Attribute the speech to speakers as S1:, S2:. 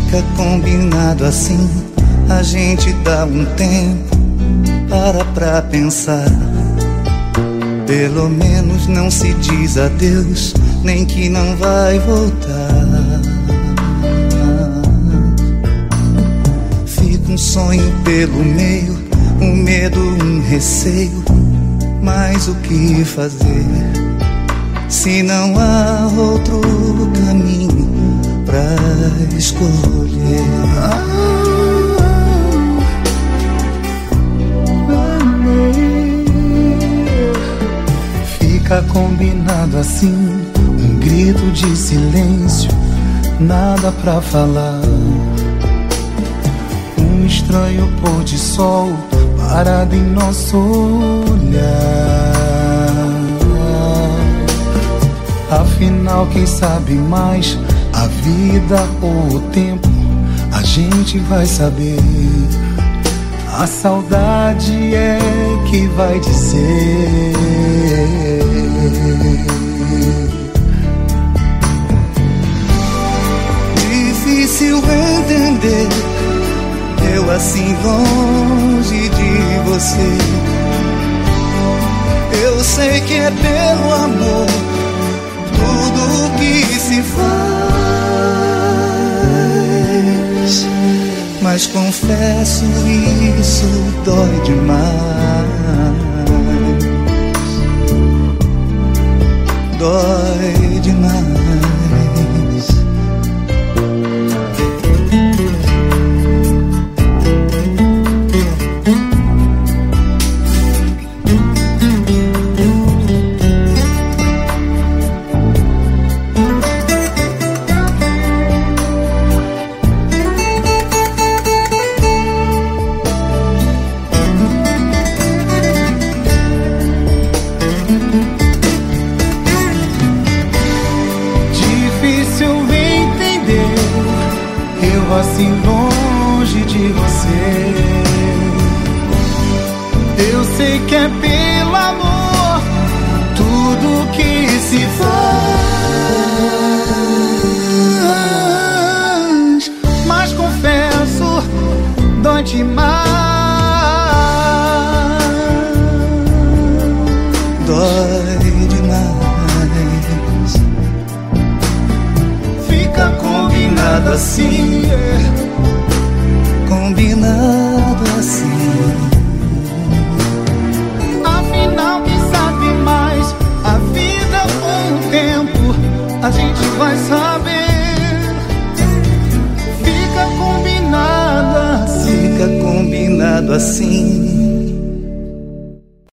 S1: Fica combinado assim, a gente dá um tempo, pra pensar. Pelo menos não se diz adeus, nem que não vai voltar. Fica um sonho pelo meio, um medo, um receio, mas o que fazer se não há outro caminho pra escolher?
S2: Fica combinado assim, um grito de silêncio, nada pra falar. Um estranho pôr de sol parado em nosso olhar. Afinal, quem sabe mais, a vida ou o tempo, a gente vai saber. A saudade é que vai dizer.
S1: Difícil entender, eu assim longe de você. Eu sei que é pelo amor tudo que se faz, mas confesso, isso dói demais. Dói demais.
S2: Assim longe de você, eu sei que é pelo amor tudo que se faz, mas confesso, dói demais.
S1: Dói demais.
S2: Fica combinado assim,
S1: combinado assim.
S2: Afinal, quem sabe mais, a vida ou o tempo, a gente vai saber. Fica combinado assim,
S1: fica combinado assim.